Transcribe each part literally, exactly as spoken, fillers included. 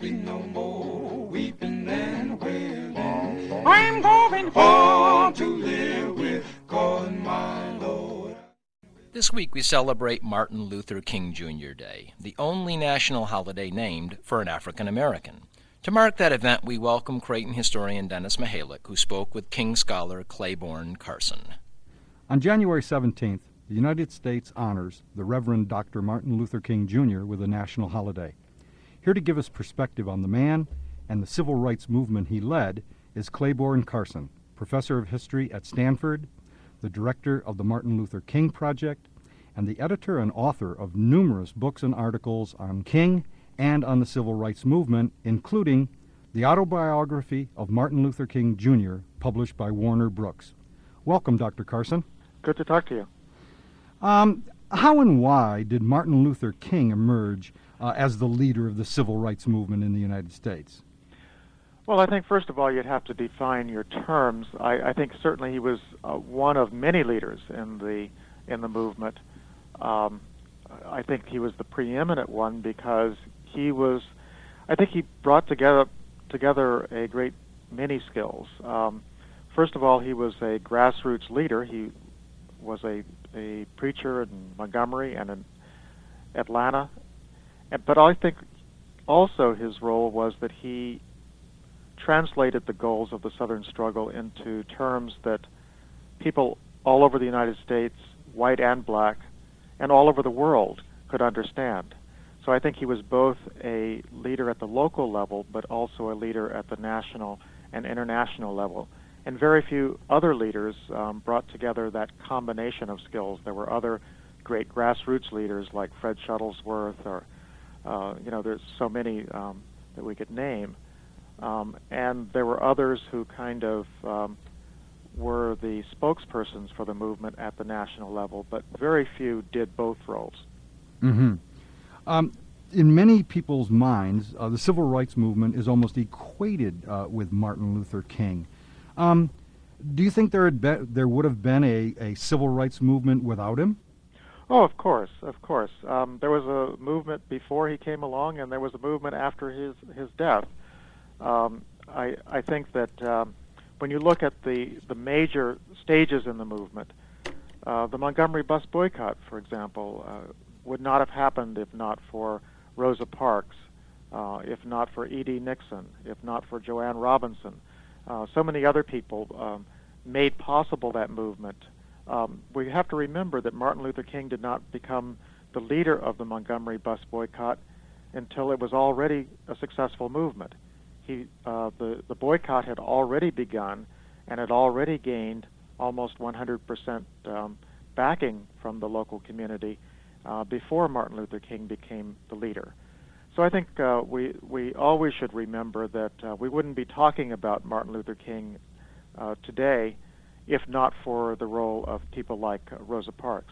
be no more weeping and wailing. I'm going home to live with God, my Lord. This week we celebrate Martin Luther King Junior Day, the only national holiday named for an African American. To mark that event, we welcome Creighton historian Dennis Mihalik, who spoke with King scholar Claiborne Carson. On January seventeenth, the United States honors the Reverend Doctor Martin Luther King Junior with a national holiday. Here to give us perspective on the man and the civil rights movement he led is Claiborne Carson, professor of history at Stanford, the director of the Martin Luther King Project, and the editor and author of numerous books and articles on King and on the civil rights movement, including the autobiography of Martin Luther King Junior, published by Warner Brooks. Welcome, Doctor Carson. Good to talk to you. Um, how and why did Martin Luther King emerge uh, as the leader of the civil rights movement in the United States? Well, I think first of all you'd have to define your terms. I, I think certainly he was uh, one of many leaders in the in the movement. Um, I think he was the preeminent one because he was. I think he brought together together a great many skills. Um, first of all, he was a grassroots leader. He was a a preacher in Montgomery and in Atlanta. But I think also his role was that he translated the goals of the Southern struggle into terms that people all over the United States, white and black, and all over the world could understand. So I think he was both a leader at the local level, but also a leader at the national and international level. And very few other leaders um, brought together that combination of skills. There were other great grassroots leaders like Fred Shuttlesworth, or uh, you know, there's so many um, that we could name. Um, and there were others who kind of um, were the spokespersons for the movement at the national level, but very few did both roles. Mm-hmm. Um, in many people's minds, uh, the civil rights movement is almost equated uh, with Martin Luther King. Um, do you think there had be, there would have been a, a civil rights movement without him? Oh, of course, of course. Um, there was a movement before he came along, and there was a movement after his his death. Um, I I think that um, when you look at the the major stages in the movement, uh, the Montgomery bus boycott, for example, uh, would not have happened if not for Rosa Parks, uh, if not for E D Nixon, if not for Joanne Robinson. Uh, so many other people um, made possible that movement. Um, we have to remember that Martin Luther King did not become the leader of the Montgomery bus boycott until it was already a successful movement. He, uh, the, the boycott had already begun and had already gained almost one hundred percent um, backing from the local community uh, before Martin Luther King became the leader. So I think uh, we we always should remember that uh, we wouldn't be talking about Martin Luther King uh, today if not for the role of people like uh, Rosa Parks.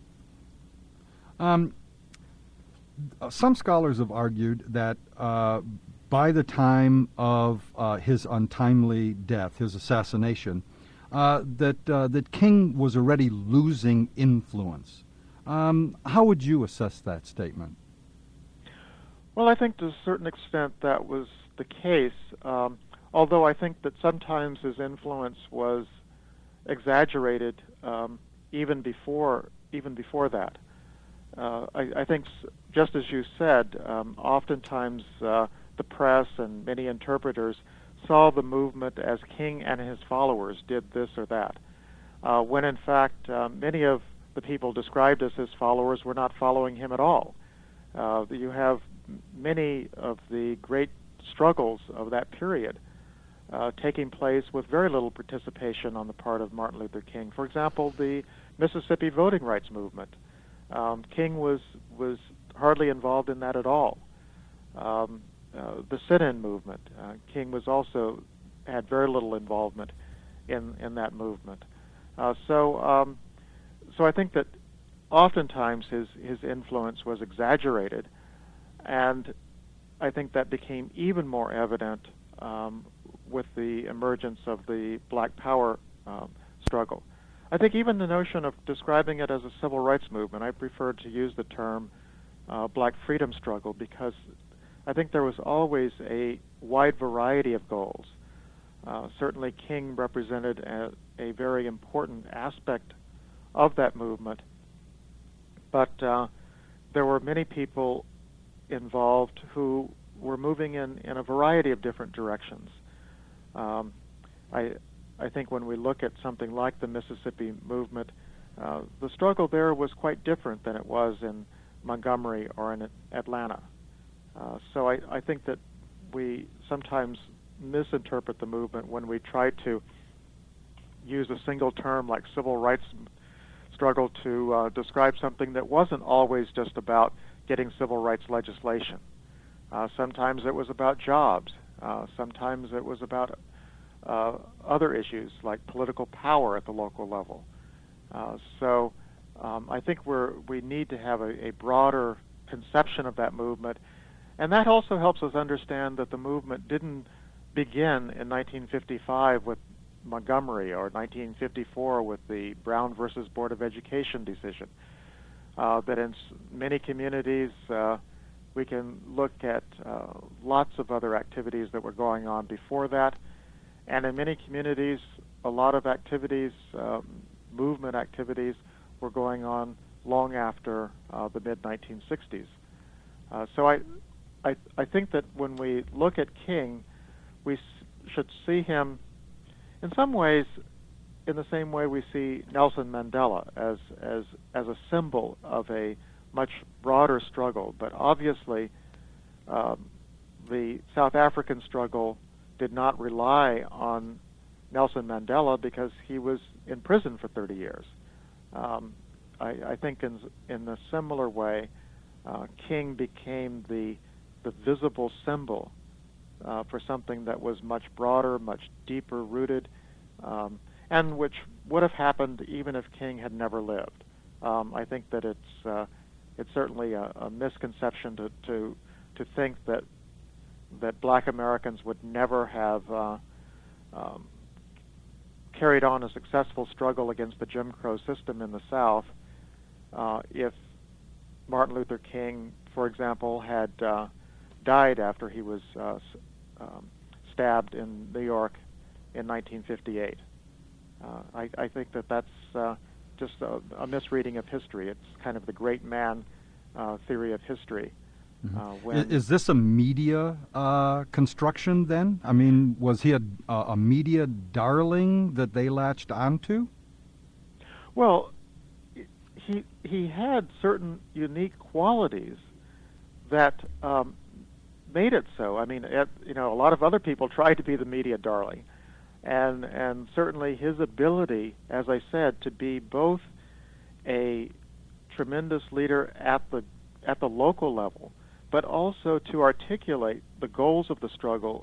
Um, some scholars have argued that uh, by the time of uh, his untimely death, his assassination, uh, that uh, that King was already losing influence. Um, how would you assess that statement? Well, I think to a certain extent that was the case, um, although I think that sometimes his influence was exaggerated um, even before even before that. Uh, I, I think, just as you said, um, oftentimes uh, the press and many interpreters saw the movement as King and his followers did this or that, uh, when in fact uh, many of the people described as his followers were not following him at all. Uh, you have many of the great struggles of that period uh, taking place with very little participation on the part of Martin Luther King. For example, the Mississippi voting rights movement. Um, King was was hardly involved in that at all. Um, uh, the sit-in movement. Uh, King was also had very little involvement in in that movement. Uh, so um, so I think that oftentimes his his influence was exaggerated, and I think that became even more evident um, with the emergence of the Black Power um, struggle. I think even the notion of describing it as a civil rights movement, I prefer to use the term uh, Black freedom struggle, because I think there was always a wide variety of goals. Uh, certainly King represented a, a very important aspect of that movement, but uh, there were many people involved who were moving in, in a variety of different directions. Um, I, I think when we look at something like the Mississippi movement, uh, the struggle there was quite different than it was in Montgomery or in Atlanta. Uh, so I, I think that we sometimes misinterpret the movement when we try to use a single term like civil rights struggle to uh, describe something that wasn't always just about getting civil rights legislation. Uh, sometimes it was about jobs. Uh, sometimes it was about uh, other issues like political power at the local level. Uh, so um, I think we're, we need to have a, a broader conception of that movement. And that also helps us understand that the movement didn't begin in nineteen fifty-five with Montgomery or nineteen fifty-four with the Brown versus Board of Education decision. Uh, that in many communities, uh, we can look at uh, lots of other activities that were going on before that. And in many communities, a lot of activities, um, movement activities, were going on long after uh, the mid nineteen sixties. Uh, so I, I, I think that when we look at King, we s- should see him in some ways in the same way we see Nelson Mandela as, as, as a symbol of a much broader struggle. But obviously, um, the South African struggle did not rely on Nelson Mandela because he was in prison for thirty years. Um, I, I think in, in a similar way, uh, King became the, the visible symbol uh, for something that was much broader, much deeper rooted, um, and which would have happened even if King had never lived. Um, I think that it's uh, it's certainly a, a misconception to, to to think that that Black Americans would never have uh, um, carried on a successful struggle against the Jim Crow system in the South uh, if Martin Luther King, for example, had uh, died after he was uh, um, stabbed in New York in nineteen fifty-eight. Uh, I, I think that that's uh, just a, a misreading of history. It's kind of the great man uh, theory of history. Mm-hmm. Uh, when is, is this a media uh, construction then? I mean, was he a, a media darling that they latched onto? Well, he he had certain unique qualities that um, made it so. I mean, it, you know, a lot of other people tried to be the media darling, and and certainly his ability, as I said, to be both a tremendous leader at the at the local level, but also to articulate the goals of the struggle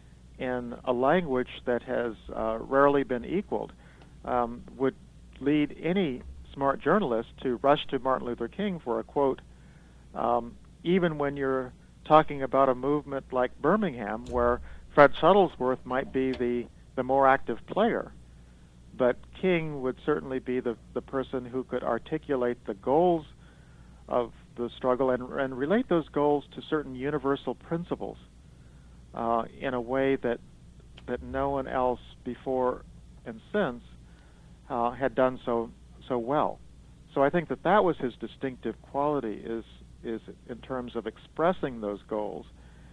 in a language that has uh, rarely been equaled, um, would lead any smart journalist to rush to Martin Luther King for a quote, um, even when you're talking about a movement like Birmingham, where Fred Shuttlesworth might be the, the more active player. But King would certainly be the, the person who could articulate the goals of the struggle and, and relate those goals to certain universal principles uh, in a way that that no one else before and since uh, had done so so well. So I think that that was his distinctive quality, is is in terms of expressing those goals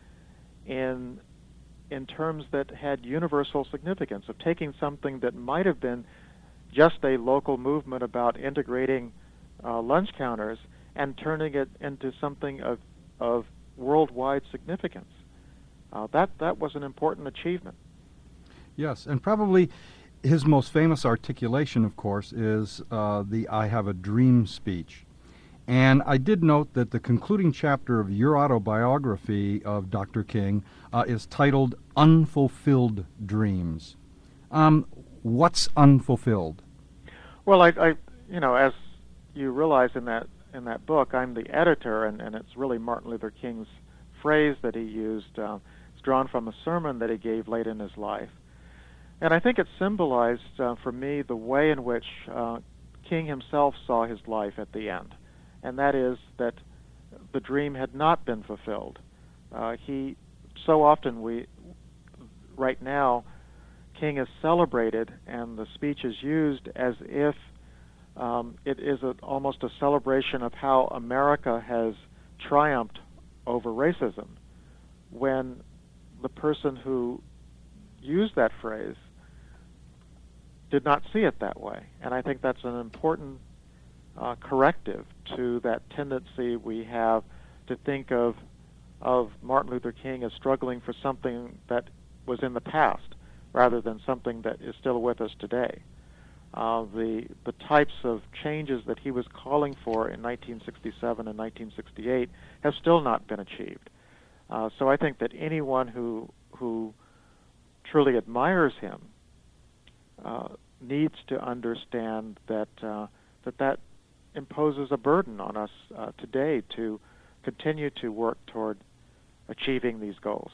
in in terms that had universal significance, of taking something that might have been just a local movement about integrating uh, lunch counters and turning it into something of, of worldwide significance. Uh, that, that was an important achievement. Yes, and probably his most famous articulation, of course, is uh, the I Have a Dream speech. And I did note that the concluding chapter of your autobiography of Doctor King uh, is titled Unfulfilled Dreams. Um, what's unfulfilled? Well, I, I, you know, as you realize in that in that book, I'm the editor, and, and it's really Martin Luther King's phrase that he used. Uh, it's drawn from a sermon that he gave late in his life. And I think it symbolized uh, for me the way in which uh, King himself saw his life at the end. And that is that the dream had not been fulfilled, Uh, he so often we right now King is celebrated and the speech is used as if um, it is a, almost a celebration of how America has triumphed over racism, when the person who used that phrase did not see it that way. And I think that's an important uh, corrective to that tendency we have to think of of Martin Luther King as struggling for something that was in the past rather than something that is still with us today. Uh, the the types of changes that he was calling for in nineteen sixty-seven and nineteen sixty-eight have still not been achieved. Uh, so I think that anyone who who truly admires him uh, needs to understand that uh, that that imposes a burden on us uh, today to continue to work toward achieving these goals.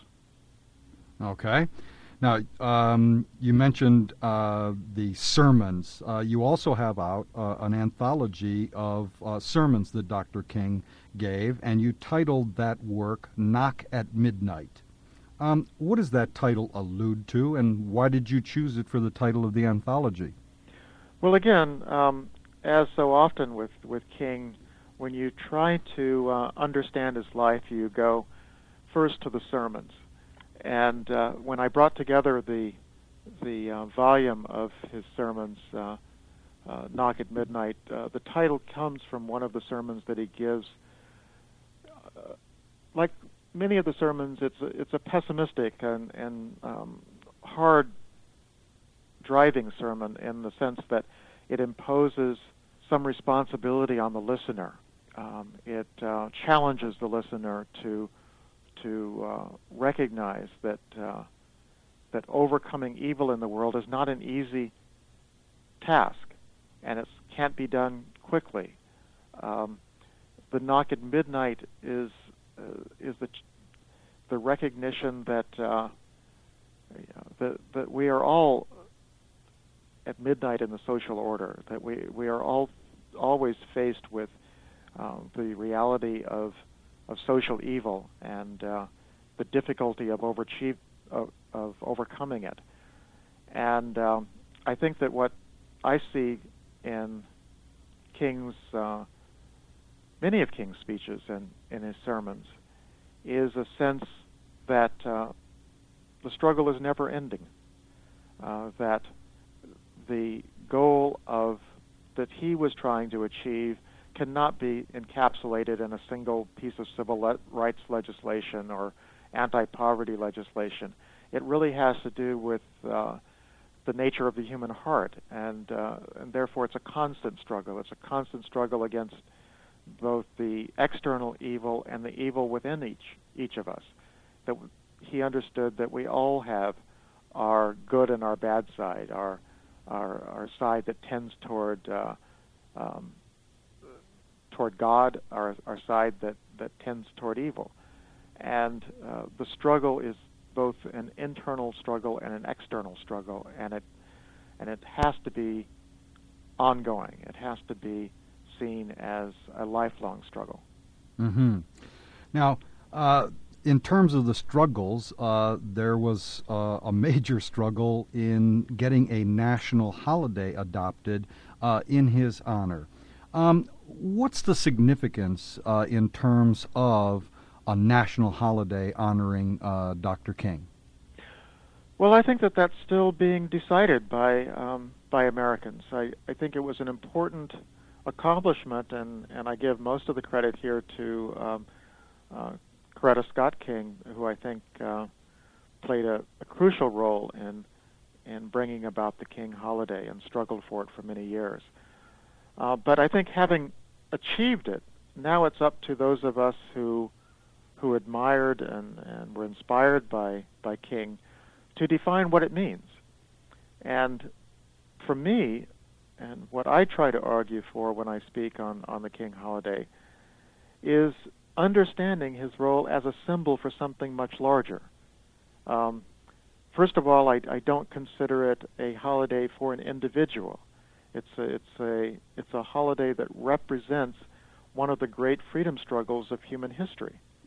Okay. Now, um, you mentioned uh, the sermons. Uh, you also have out uh, an anthology of uh, sermons that Doctor King gave, and you titled that work Knock at Midnight. Um, what does that title allude to, and why did you choose it for the title of the anthology? Well, again, um, as so often with, with King, when you try to uh, understand his life, you go first to the sermons. And uh, when I brought together the the uh, volume of his sermons, uh, uh, Knock at Midnight, uh, the title comes from one of the sermons that he gives. Uh, like many of the sermons, it's a, it's a pessimistic and, and um, hard driving sermon in the sense that it imposes some responsibility on the listener. Um, it uh, challenges the listener to to uh, recognize that uh, that overcoming evil in the world is not an easy task, and it can't be done quickly. Um, the Knock at Midnight is uh, is the the recognition that uh, that that we are all at midnight in the social order. That we we are all always faced with uh, the reality of of social evil and uh, the difficulty of overachieve of, of overcoming it. And um, I think that what I see in King's uh, many of King's speeches and in his sermons is a sense that uh, the struggle is never ending. Uh, that the goal of that he was trying to achieve cannot be encapsulated in a single piece of civil le- rights legislation or anti-poverty legislation. It really has to do with uh, the nature of the human heart, and uh, and therefore it's a constant struggle. It's a constant struggle against both the external evil and the evil within each each of us. That he understood that we all have our good and our bad side, our our, our side that tends toward uh, um, toward God, our our side that, that tends toward evil. And uh, the struggle is both an internal struggle and an external struggle, and it and it has to be ongoing. It has to be seen as a lifelong struggle. Mm-hmm. Now, uh, in terms of the struggles, uh, there was uh, a major struggle in getting a national holiday adopted uh, in his honor. Um, what's the significance uh, in terms of a national holiday honoring uh, Doctor King? Well, I think that that's still being decided by um, by Americans. I, I think it was an important accomplishment, and, and I give most of the credit here to um, uh, Coretta Scott King, who I think uh, played a, a crucial role in in bringing about the King holiday and struggled for it for many years. Uh, but I think having achieved it, now it's up to those of us who who admired and, and were inspired by, by King to define what it means. And for me, and what I try to argue for when I speak on, on the King holiday, is understanding his role as a symbol for something much larger. Um, first of all, I, I don't consider it a holiday for an individual. It's a, it's a it's a holiday that represents one of the great freedom struggles of human history.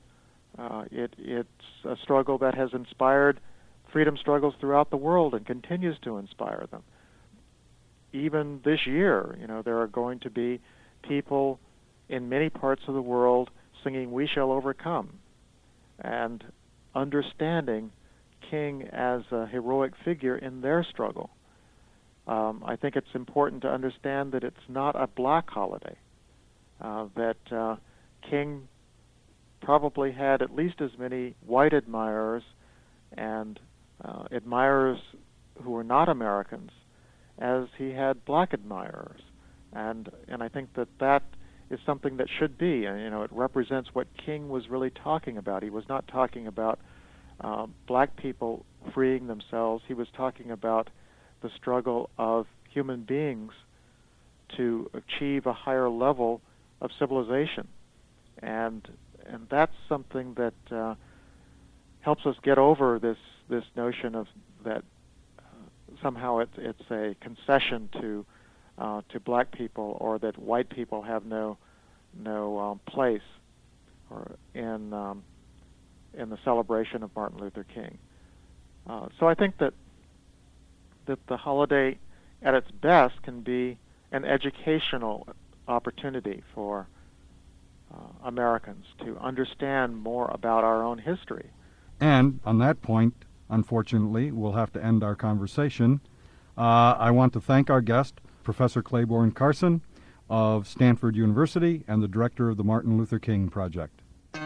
Uh, it, it's a struggle that has inspired freedom struggles throughout the world and continues to inspire them. Even this year, you know, there are going to be people in many parts of the world singing "We Shall Overcome" and understanding King as a heroic figure in their struggle. Um, I think it's important to understand that it's not a black holiday, uh, that uh, King probably had at least as many white admirers and uh, admirers who were not Americans as he had black admirers. And and I think that that is something that should be. And, you know, it represents what King was really talking about. He was not talking about uh, black people freeing themselves. He was talking about the struggle of human beings to achieve a higher level of civilization. And and that's something that uh, helps us get over this this notion of that uh, somehow it's it's a concession to uh, to black people, or that white people have no no um, place or in um, in the celebration of Martin Luther King. Uh, so I think that that the holiday at its best can be an educational opportunity for uh, Americans to understand more about our own history. And on that point, unfortunately, we'll have to end our conversation. Uh, I want to thank our guest, Professor Claiborne Carson of Stanford University and the director of the Martin Luther King Project.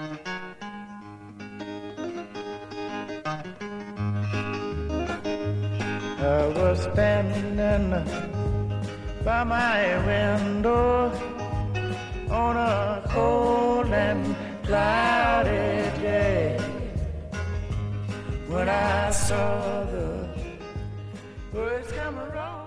I was standing by my window on a cold and cloudy day when I saw the birds come around.